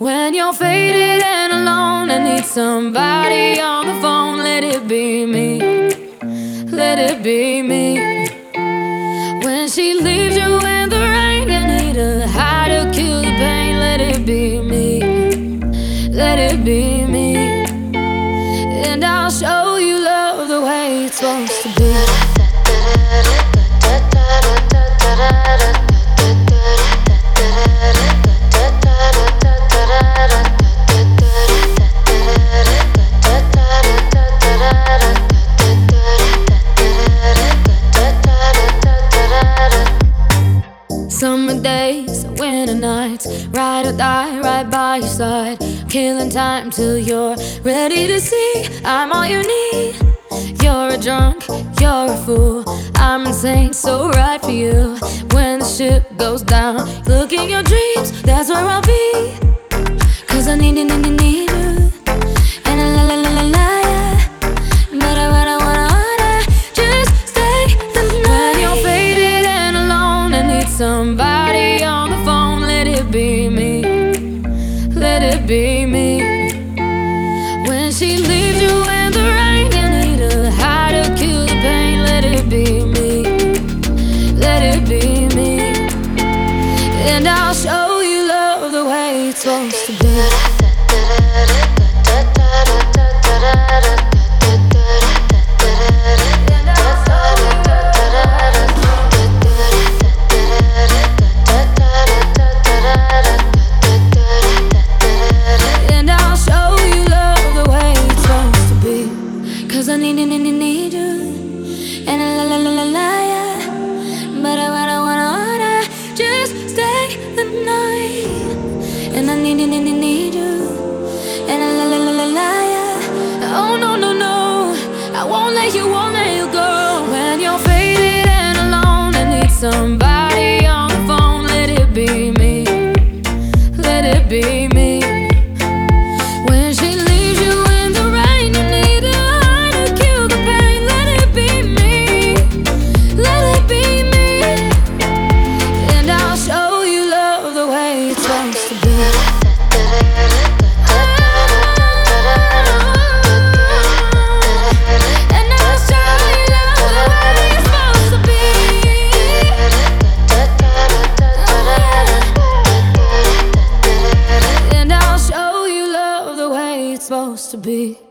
When you're faded and alone and need somebody on the phone, let it be me, let it be me. When she leaves you in the rain, you need a high to kill the pain, let it be me, let it be me. And I'll show you love the way it's supposed to be. Summer days, winter nights, ride or die right by your side, killing time till you're ready to see I'm all you need. You're a drunk, you're a fool, I'm insane, so right for you. When the ship goes down, look in your dreams, that's where I'll be. Cause I need you, and I la yeah. But I wanna just stay the night. When you're faded and alone and need somebody on the phone, let it be me, let it be me. When she leaves you in the rain, you need a high to kill the pain, let it be me, let it be me. And I'll show you love the way it's supposed to be. Cause I need you, and I la yeah. But I wanna just stay the night. And I need you, and I la yeah. Oh no, I won't let you go. When you're faded and alone and need somebody on the phone, let it be me, let it be me. When she leaves you in the rain, you need a high to kill the pain, let it be me, let it be me. And I'll show you love the way it's supposed to be. And I'll show you love the way it's supposed to be. And I'll show you love the way it's supposed to be.